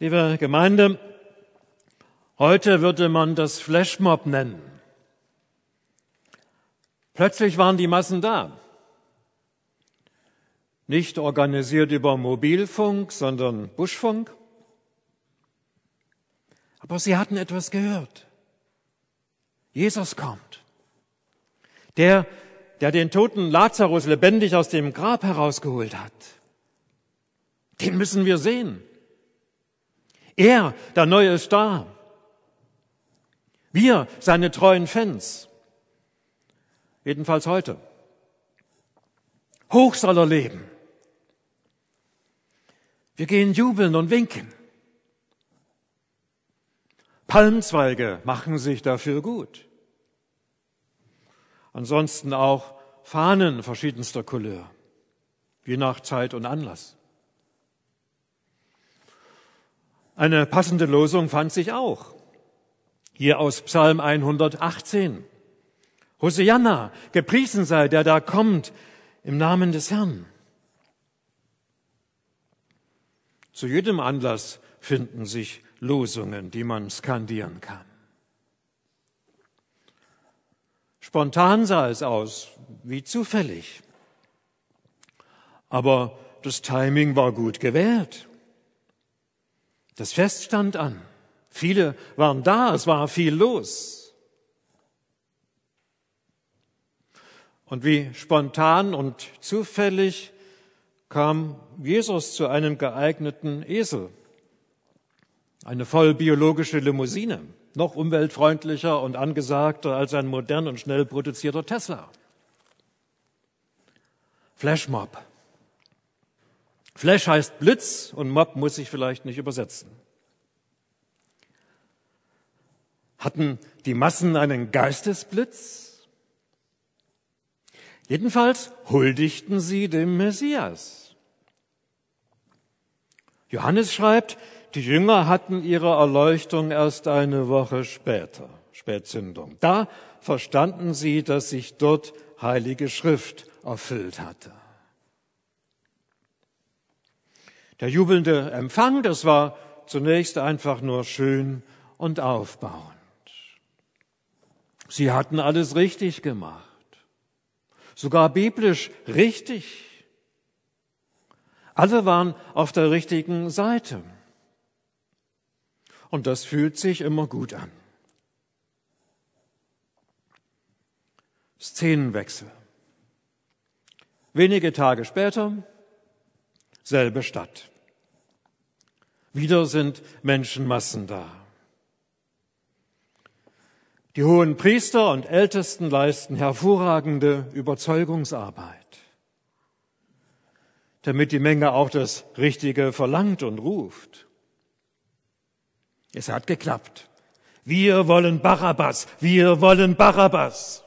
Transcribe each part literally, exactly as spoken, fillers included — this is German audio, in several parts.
Liebe Gemeinde, heute würde man das Flashmob nennen. Plötzlich waren die Massen da. Nicht organisiert über Mobilfunk, sondern Buschfunk. Aber sie hatten etwas gehört. Jesus kommt. Der, der den toten Lazarus lebendig aus dem Grab herausgeholt hat. Den müssen wir sehen. Er, der neue Star. Wir, seine treuen Fans. Jedenfalls heute. Hoch soll er leben. Wir gehen jubeln und winken. Palmzweige machen sich dafür gut. Ansonsten auch Fahnen verschiedenster Couleur, je nach Zeit und Anlass. Eine passende Losung fand sich auch. Hier aus Psalm hundertachtzehn. Hosianna, gepriesen sei, der da kommt, im Namen des Herrn. Zu jedem Anlass finden sich Losungen, die man skandieren kann. Spontan sah es aus, wie zufällig. Aber das Timing war gut gewählt. Das Fest stand an. Viele waren da, es war viel los. Und wie spontan und zufällig kam Jesus zu einem geeigneten Esel. Eine voll biologische Limousine, noch umweltfreundlicher und angesagter als ein modern und schnell produzierter Tesla. Flashmob. Flash heißt Blitz und Mob muss sich vielleicht nicht übersetzen. Hatten die Massen einen Geistesblitz? Jedenfalls huldigten sie dem Messias. Johannes schreibt, die Jünger hatten ihre Erleuchtung erst eine Woche später, Spätzündung. Da verstanden sie, dass sich dort Heilige Schrift erfüllt hatte. Der jubelnde Empfang, das war zunächst einfach nur schön und aufbauend. Sie hatten alles richtig gemacht, sogar biblisch richtig. Alle waren auf der richtigen Seite. Und das fühlt sich immer gut an. Szenenwechsel. Wenige Tage später, selbe Stadt. Wieder sind Menschenmassen da. Die hohen Priester und Ältesten leisten hervorragende Überzeugungsarbeit, damit die Menge auch das Richtige verlangt und ruft. Es hat geklappt. Wir wollen Barabbas, wir wollen Barabbas.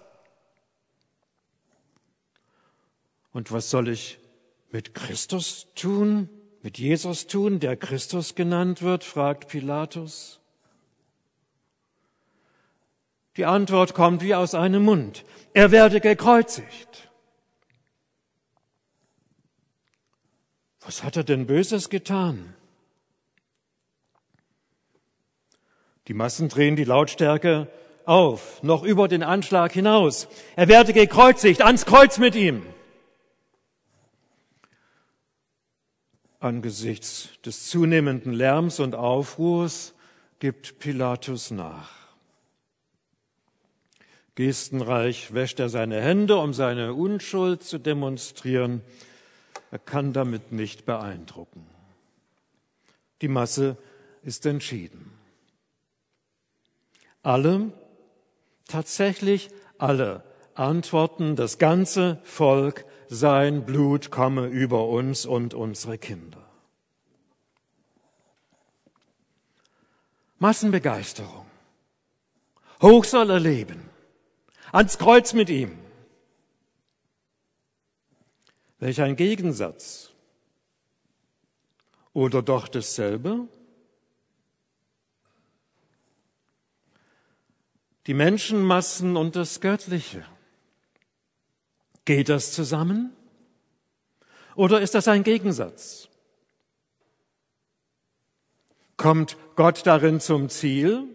Und was soll ich mit Christus tun, mit Jesus tun, der Christus genannt wird, fragt Pilatus. Die Antwort kommt wie aus einem Mund. Er werde gekreuzigt. Was hat er denn Böses getan? Die Massen drehen die Lautstärke auf, noch über den Anschlag hinaus. Er werde gekreuzigt, ans Kreuz mit ihm. Angesichts des zunehmenden Lärms und Aufruhrs gibt Pilatus nach. Gestenreich wäscht er seine Hände, um seine Unschuld zu demonstrieren. Er kann damit nicht beeindrucken. Die Masse ist entschieden. Alle, tatsächlich alle, antworten, das ganze Volk, sein Blut komme über uns und unsere Kinder. Massenbegeisterung. Hoch soll er leben. Ans Kreuz mit ihm. Welch ein Gegensatz. Oder doch dasselbe? Die Menschenmassen und das Göttliche. Geht das zusammen? Oder ist das ein Gegensatz? Kommt Gott darin zum Ziel?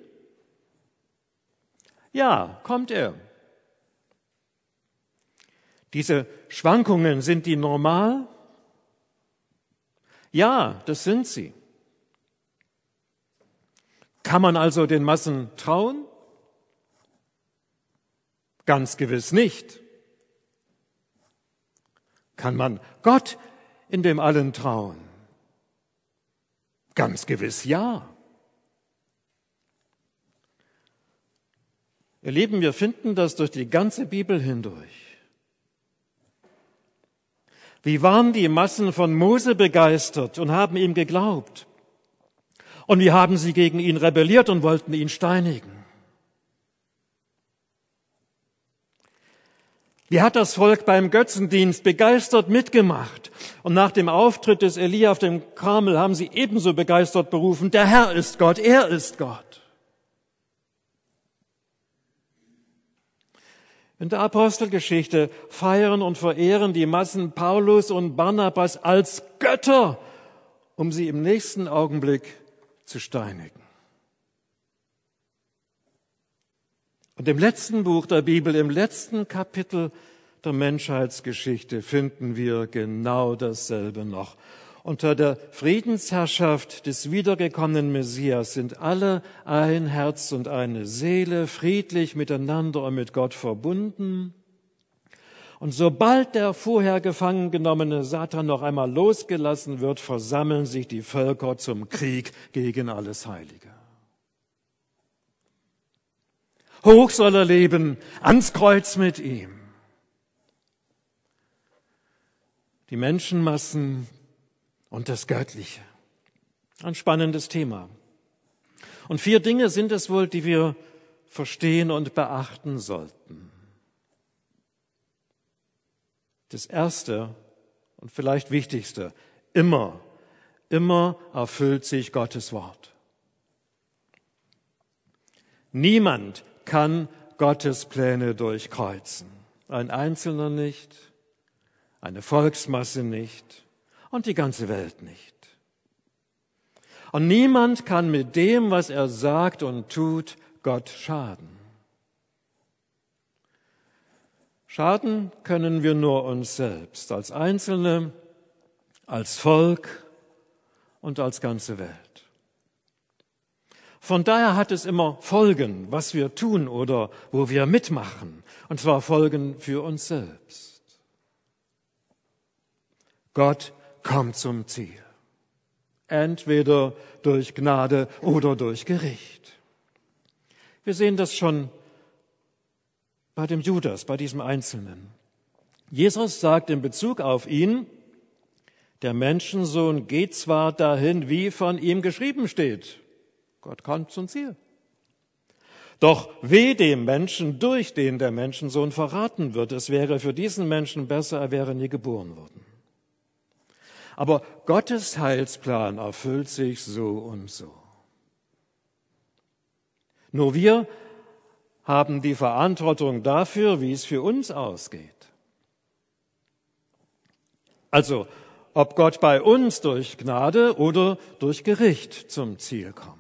Ja, kommt er. Diese Schwankungen, sind die normal? Ja, das sind sie. Kann man also den Massen trauen? Ganz gewiss nicht. Kann man Gott in dem Allen trauen? Ganz gewiss ja. Ihr Lieben, wir finden das durch die ganze Bibel hindurch. Wie waren die Massen von Mose begeistert und haben ihm geglaubt? Und wie haben sie gegen ihn rebelliert und wollten ihn steinigen? Wie hat das Volk beim Götzendienst begeistert mitgemacht? Und nach dem Auftritt des Elia auf dem Karmel haben sie ebenso begeistert berufen, der Herr ist Gott, er ist Gott. In der Apostelgeschichte feiern und verehren die Massen Paulus und Barnabas als Götter, um sie im nächsten Augenblick zu steinigen. Und im letzten Buch der Bibel, im letzten Kapitel der Menschheitsgeschichte finden wir genau dasselbe noch. Unter der Friedensherrschaft des wiedergekommenen Messias sind alle ein Herz und eine Seele, friedlich miteinander und mit Gott verbunden. Und sobald der vorher gefangen genommene Satan noch einmal losgelassen wird, versammeln sich die Völker zum Krieg gegen alles Heilige. Hoch soll er leben, ans Kreuz mit ihm. Die Menschenmassen und das Göttliche. Ein spannendes Thema. Und vier Dinge sind es wohl, die wir verstehen und beachten sollten. Das Erste und vielleicht Wichtigste, immer, immer erfüllt sich Gottes Wort. Niemand kann Gottes Pläne durchkreuzen. Ein Einzelner nicht, eine Volksmasse nicht und die ganze Welt nicht. Und niemand kann mit dem, was er sagt und tut, Gott schaden. Schaden können wir nur uns selbst, als Einzelne, als Volk und als ganze Welt. Von daher hat es immer Folgen, was wir tun oder wo wir mitmachen, und zwar Folgen für uns selbst. Gott kommt zum Ziel, entweder durch Gnade oder durch Gericht. Wir sehen das schon bei dem Judas, bei diesem Einzelnen. Jesus sagt in Bezug auf ihn, der Menschensohn geht zwar dahin, wie von ihm geschrieben steht. Gott kommt zum Ziel. Doch weh dem Menschen, durch den der Menschensohn verraten wird. Es wäre für diesen Menschen besser, er wäre nie geboren worden. Aber Gottes Heilsplan erfüllt sich so und so. Nur wir haben die Verantwortung dafür, wie es für uns ausgeht. Also, ob Gott bei uns durch Gnade oder durch Gericht zum Ziel kommt.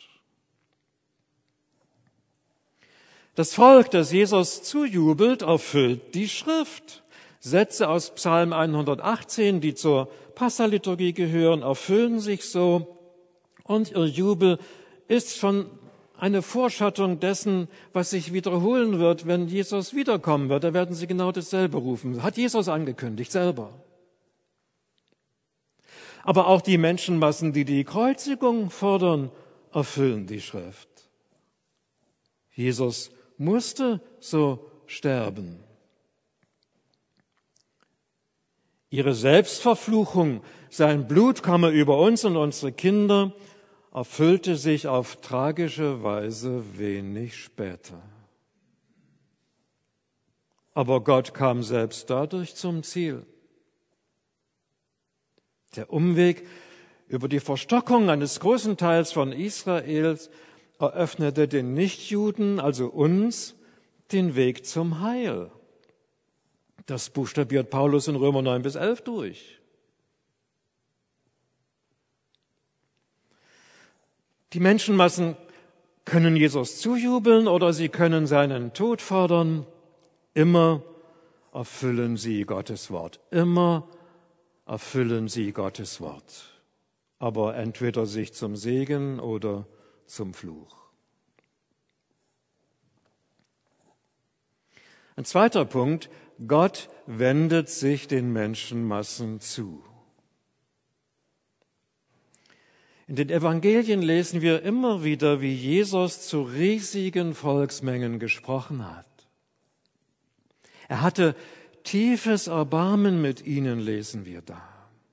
Das Volk, das Jesus zujubelt, erfüllt die Schrift. Sätze aus Psalm hundertachtzehn, die zur Passaliturgie gehören, erfüllen sich so. Und ihr Jubel ist schon eine Vorschattung dessen, was sich wiederholen wird, wenn Jesus wiederkommen wird. Da werden sie genau dasselbe rufen. Hat Jesus angekündigt, selber. Aber auch die Menschenmassen, die die Kreuzigung fordern, erfüllen die Schrift. Jesus musste so sterben. Ihre Selbstverfluchung, sein Blut komme über uns und unsere Kinder, erfüllte sich auf tragische Weise wenig später. Aber Gott kam selbst dadurch zum Ziel. Der Umweg über die Verstockung eines großen Teils von Israels eröffnete den Nichtjuden, also uns, den Weg zum Heil. Das buchstabiert Paulus in Römer neun bis elf durch. Die Menschenmassen können Jesus zujubeln oder sie können seinen Tod fordern. Immer erfüllen sie Gottes Wort. Immer erfüllen sie Gottes Wort. Aber entweder sich zum Segen oder zum Fluch. Ein zweiter Punkt: Gott wendet sich den Menschenmassen zu. In den Evangelien lesen wir immer wieder, wie Jesus zu riesigen Volksmengen gesprochen hat. Er hatte tiefes Erbarmen mit ihnen, lesen wir da.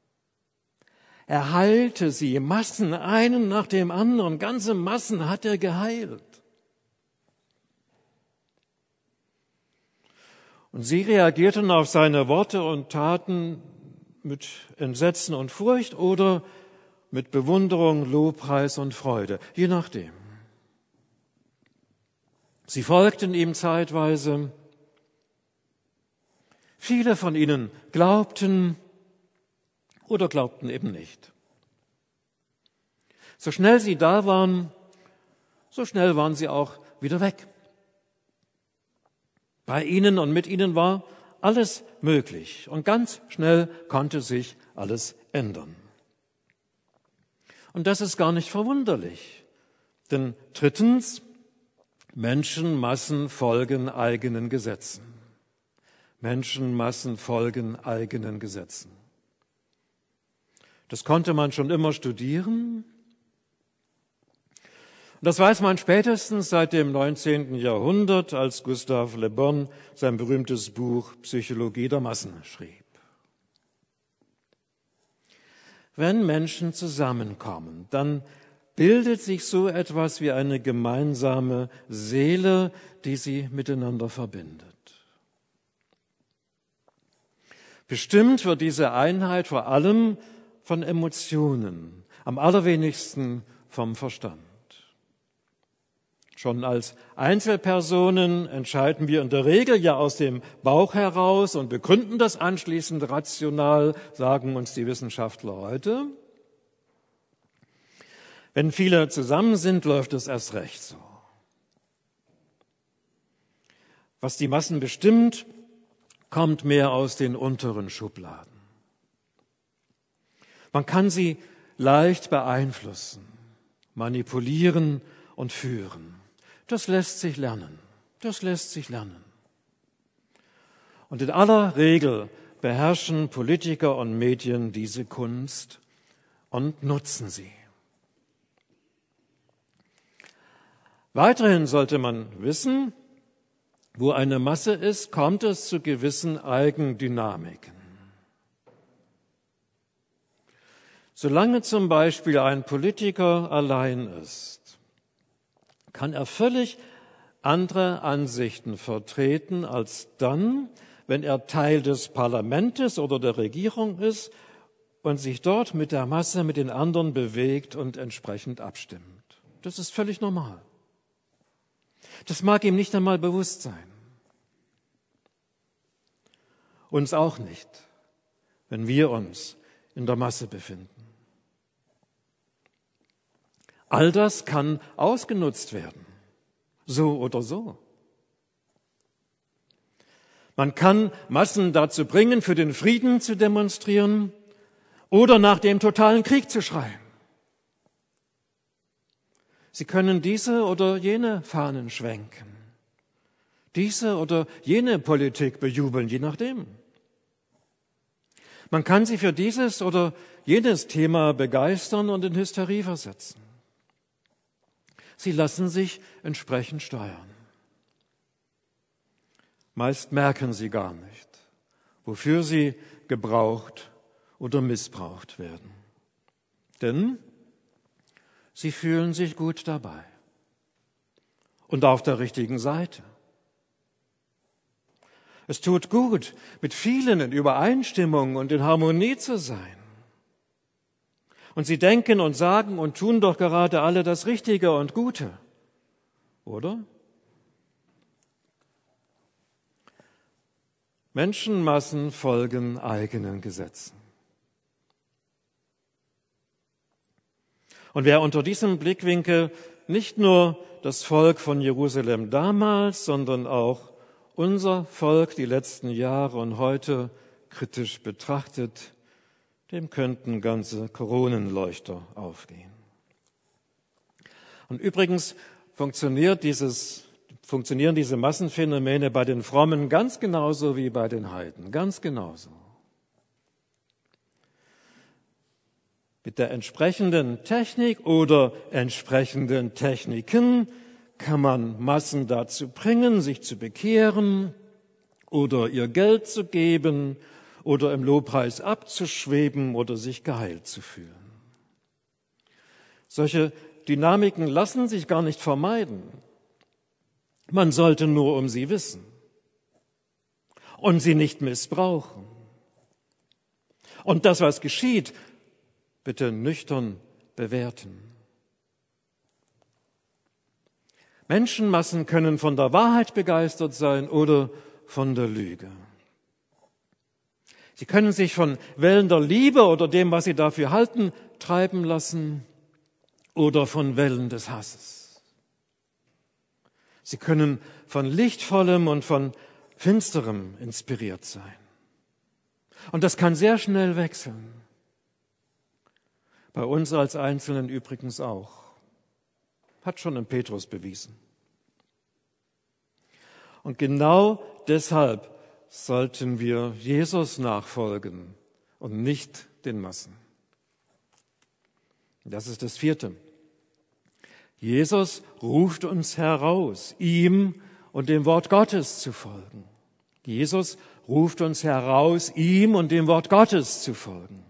Er heilte sie, Massen, einen nach dem anderen, ganze Massen hat er geheilt. Und sie reagierten auf seine Worte und Taten mit Entsetzen und Furcht oder mit Bewunderung, Lobpreis und Freude, je nachdem. Sie folgten ihm zeitweise. Viele von ihnen glaubten oder glaubten eben nicht. So schnell sie da waren, so schnell waren sie auch wieder weg. Bei ihnen und mit ihnen war alles möglich und ganz schnell konnte sich alles ändern. Und das ist gar nicht verwunderlich, denn drittens, Menschenmassen folgen eigenen Gesetzen. Menschenmassen folgen eigenen Gesetzen. Das konnte man schon immer studieren. Das weiß man spätestens seit dem neunzehnten Jahrhundert, als Gustave Le Bon sein berühmtes Buch Psychologie der Massen schrieb. Wenn Menschen zusammenkommen, dann bildet sich so etwas wie eine gemeinsame Seele, die sie miteinander verbindet. Bestimmt wird diese Einheit vor allem von Emotionen, am allerwenigsten vom Verstand. Schon als Einzelpersonen entscheiden wir in der Regel ja aus dem Bauch heraus und begründen das anschließend rational, sagen uns die Wissenschaftler heute. Wenn viele zusammen sind, läuft es erst recht so. Was die Massen bestimmt, kommt mehr aus den unteren Schubladen. Man kann sie leicht beeinflussen, manipulieren und führen. Das lässt sich lernen. Das lässt sich lernen. Und in aller Regel beherrschen Politiker und Medien diese Kunst und nutzen sie. Weiterhin sollte man wissen, wo eine Masse ist, kommt es zu gewissen Eigendynamiken. Solange zum Beispiel ein Politiker allein ist, kann er völlig andere Ansichten vertreten als dann, wenn er Teil des Parlaments oder der Regierung ist und sich dort mit der Masse, mit den anderen bewegt und entsprechend abstimmt. Das ist völlig normal. Das mag ihm nicht einmal bewusst sein. Uns auch nicht, wenn wir uns in der Masse befinden. All das kann ausgenutzt werden, so oder so. Man kann Massen dazu bringen, für den Frieden zu demonstrieren oder nach dem totalen Krieg zu schreien. Sie können diese oder jene Fahnen schwenken, diese oder jene Politik bejubeln, je nachdem. Man kann sie für dieses oder jenes Thema begeistern und in Hysterie versetzen. Sie lassen sich entsprechend steuern. Meist merken sie gar nicht, wofür sie gebraucht oder missbraucht werden. Denn sie fühlen sich gut dabei und auf der richtigen Seite. Es tut gut, mit vielen in Übereinstimmung und in Harmonie zu sein. Und sie denken und sagen und tun doch gerade alle das Richtige und Gute, oder? Menschenmassen folgen eigenen Gesetzen. Und wer unter diesem Blickwinkel nicht nur das Volk von Jerusalem damals, sondern auch unser Volk die letzten Jahre und heute kritisch betrachtet, dem könnten ganze Koronenleuchter aufgehen. Und übrigens funktioniert dieses, funktionieren diese Massenphänomene bei den Frommen ganz genauso wie bei den Heiden, ganz genauso. Mit der entsprechenden Technik oder entsprechenden Techniken kann man Massen dazu bringen, sich zu bekehren oder ihr Geld zu geben oder im Lobpreis abzuschweben oder sich geheilt zu fühlen. Solche Dynamiken lassen sich gar nicht vermeiden. Man sollte nur um sie wissen und sie nicht missbrauchen. Und das, was geschieht, bitte nüchtern bewerten. Menschenmassen können von der Wahrheit begeistert sein oder von der Lüge. Sie können sich von Wellen der Liebe oder dem, was sie dafür halten, treiben lassen oder von Wellen des Hasses. Sie können von Lichtvollem und von Finsterem inspiriert sein. Und das kann sehr schnell wechseln. Bei uns als Einzelnen übrigens auch. Hat schon ein Petrus bewiesen. Und genau deshalb sollten wir Jesus nachfolgen und nicht den Massen. Das ist das Vierte. Jesus ruft uns heraus, ihm und dem Wort Gottes zu folgen. Jesus ruft uns heraus, ihm und dem Wort Gottes zu folgen.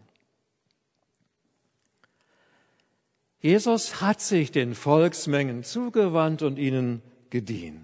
Jesus hat sich den Volksmengen zugewandt und ihnen gedient.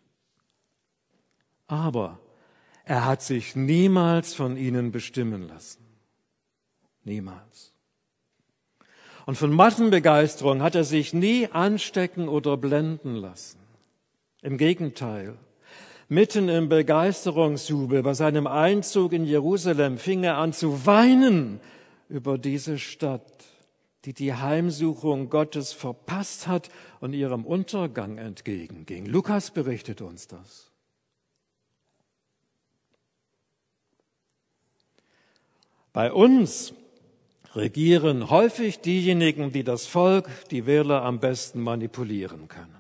Aber er hat sich niemals von ihnen bestimmen lassen. Niemals. Und von Massenbegeisterung hat er sich nie anstecken oder blenden lassen. Im Gegenteil. Mitten im Begeisterungsjubel bei seinem Einzug in Jerusalem fing er an zu weinen über diese Stadt, die die Heimsuchung Gottes verpasst hat und ihrem Untergang entgegenging. Lukas berichtet uns das. Bei uns regieren häufig diejenigen, die das Volk, die Wähler am besten manipulieren können.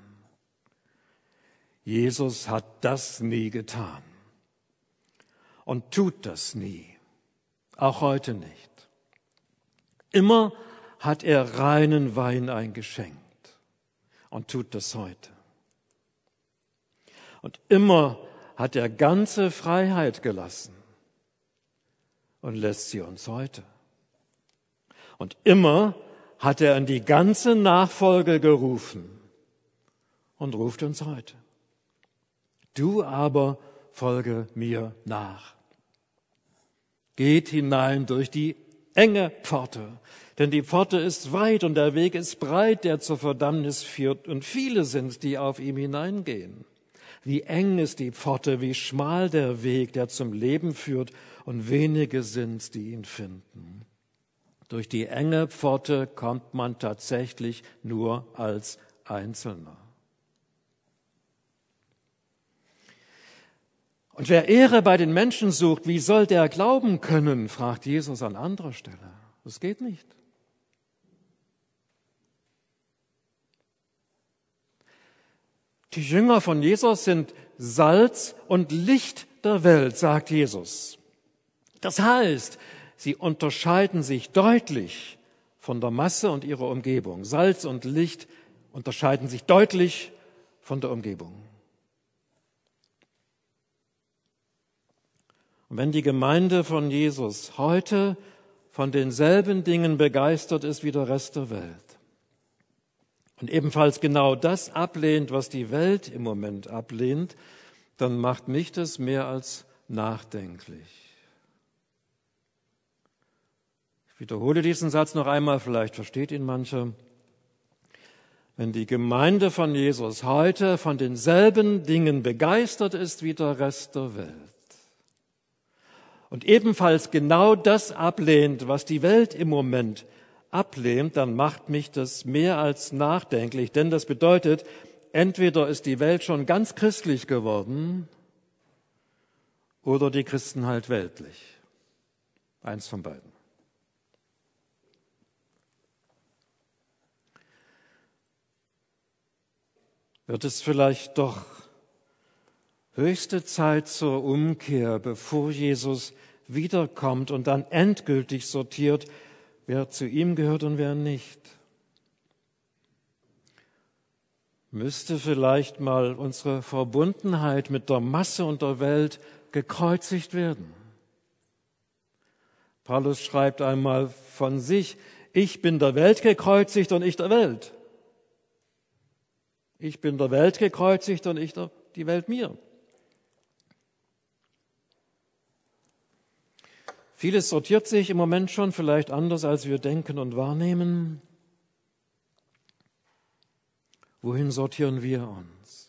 Jesus hat das nie getan und tut das nie, auch heute nicht. Immer hat er reinen Wein eingeschenkt und tut das heute. Und immer hat er ganze Freiheit gelassen und lässt sie uns heute. Und immer hat er an die ganze Nachfolge gerufen und ruft uns heute. Du aber folge mir nach. Geht hinein durch die enge Pforte, denn die Pforte ist weit und der Weg ist breit, der zur Verdammnis führt, und viele sind, die auf ihm hineingehen. Wie eng ist die Pforte, wie schmal der Weg, der zum Leben führt, und wenige sind, die ihn finden. Durch die enge Pforte kommt man tatsächlich nur als Einzelner. Und wer Ehre bei den Menschen sucht, wie soll der glauben können, fragt Jesus an anderer Stelle. Das geht nicht. Die Jünger von Jesus sind Salz und Licht der Welt, sagt Jesus. Das heißt, sie unterscheiden sich deutlich von der Masse und ihrer Umgebung. Salz und Licht unterscheiden sich deutlich von der Umgebung. Und wenn die Gemeinde von Jesus heute von denselben Dingen begeistert ist wie der Rest der Welt und ebenfalls genau das ablehnt, was die Welt im Moment ablehnt, dann macht mich das mehr als nachdenklich. Ich wiederhole diesen Satz noch einmal, vielleicht versteht ihn mancher. Wenn die Gemeinde von Jesus heute von denselben Dingen begeistert ist wie der Rest der Welt und ebenfalls genau das ablehnt, was die Welt im Moment ablehnt, dann macht mich das mehr als nachdenklich. Denn das bedeutet, entweder ist die Welt schon ganz christlich geworden oder die Christen halt weltlich. Eins von beiden. Wird es vielleicht doch höchste Zeit zur Umkehr, bevor Jesus wiederkommt und dann endgültig sortiert, wer zu ihm gehört und wer nicht? Müsste vielleicht mal unsere Verbundenheit mit der Masse und der Welt gekreuzigt werden? Paulus schreibt einmal von sich, ich bin der Welt gekreuzigt und ich der Welt. Ich bin der Welt gekreuzigt und ich der, die Welt mir. Vieles sortiert sich im Moment schon vielleicht anders, als wir denken und wahrnehmen. Wohin sortieren wir uns?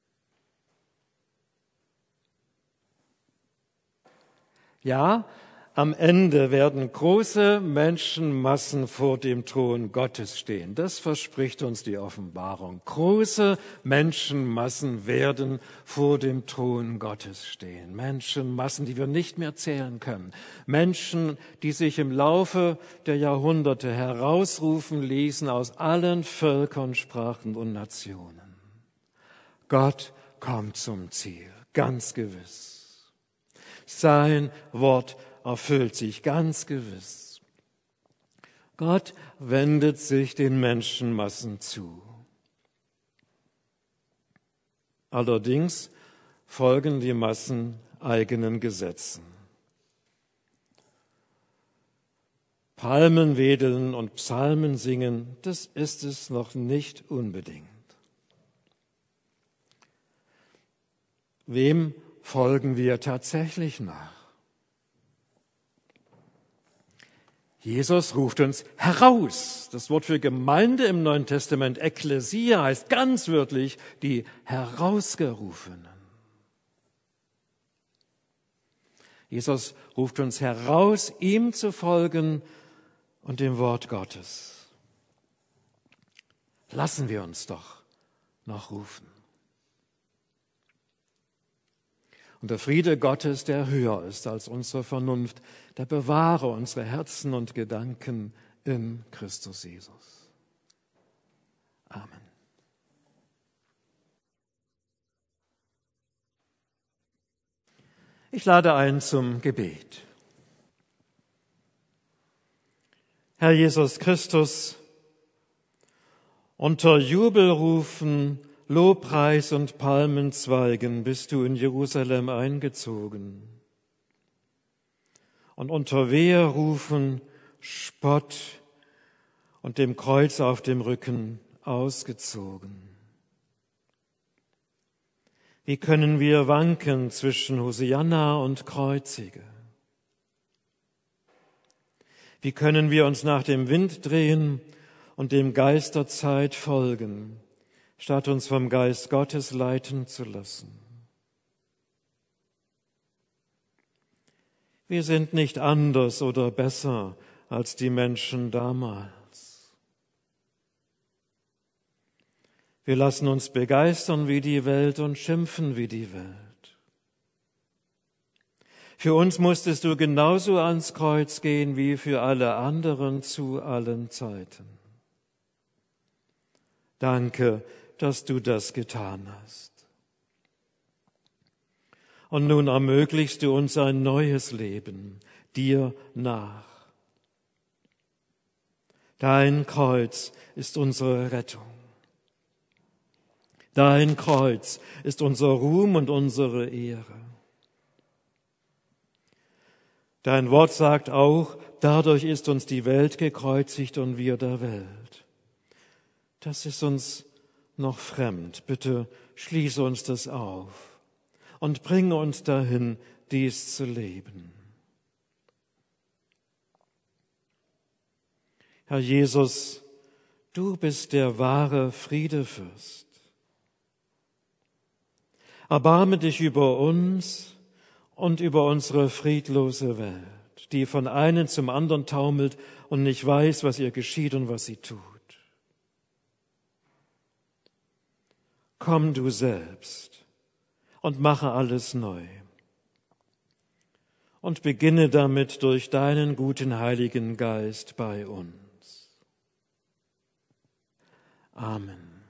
Ja, am Ende werden große Menschenmassen vor dem Thron Gottes stehen. Das verspricht uns die Offenbarung. Große Menschenmassen werden vor dem Thron Gottes stehen. Menschenmassen, die wir nicht mehr zählen können. Menschen, die sich im Laufe der Jahrhunderte herausrufen ließen aus allen Völkern, Sprachen und Nationen. Gott kommt zum Ziel, ganz gewiss. Sein Wort erfüllt sich ganz gewiss. Gott wendet sich den Menschenmassen zu. Allerdings folgen die Massen eigenen Gesetzen. Palmen wedeln und Psalmen singen, das ist es noch nicht unbedingt. Wem folgen wir tatsächlich nach? Jesus ruft uns heraus. Das Wort für Gemeinde im Neuen Testament, Ekklesia, heißt ganz wörtlich die Herausgerufenen. Jesus ruft uns heraus, ihm zu folgen und dem Wort Gottes. Lassen wir uns doch noch rufen. Und der Friede Gottes, der höher ist als unsere Vernunft, der bewahre unsere Herzen und Gedanken in Christus Jesus. Amen. Ich lade ein zum Gebet. Herr Jesus Christus, unter Jubelrufen, Lobpreis und Palmenzweigen bist du in Jerusalem eingezogen. Und unter Weherufen, Spott und dem Kreuz auf dem Rücken ausgezogen. Wie können wir wanken zwischen Hosianna und Kreuzige? Wie können wir uns nach dem Wind drehen und dem Geist der Zeit folgen, statt uns vom Geist Gottes leiten zu lassen? Wir sind nicht anders oder besser als die Menschen damals. Wir lassen uns begeistern wie die Welt und schimpfen wie die Welt. Für uns musstest du genauso ans Kreuz gehen wie für alle anderen zu allen Zeiten. Danke, dass du das getan hast. Und nun ermöglichst du uns ein neues Leben, dir nach. Dein Kreuz ist unsere Rettung. Dein Kreuz ist unser Ruhm und unsere Ehre. Dein Wort sagt auch, dadurch ist uns die Welt gekreuzigt und wir der Welt. Das ist uns noch fremd. Bitte schließe uns das auf und bringe uns dahin, dies zu leben. Herr Jesus, du bist der wahre Friedefürst. Erbarme dich über uns und über unsere friedlose Welt. die von einem zum anderen taumelt und nicht weiß, was ihr geschieht und was sie tut. Komm du selbst und mache alles neu. Und beginne damit durch deinen guten Heiligen Geist bei uns. Amen.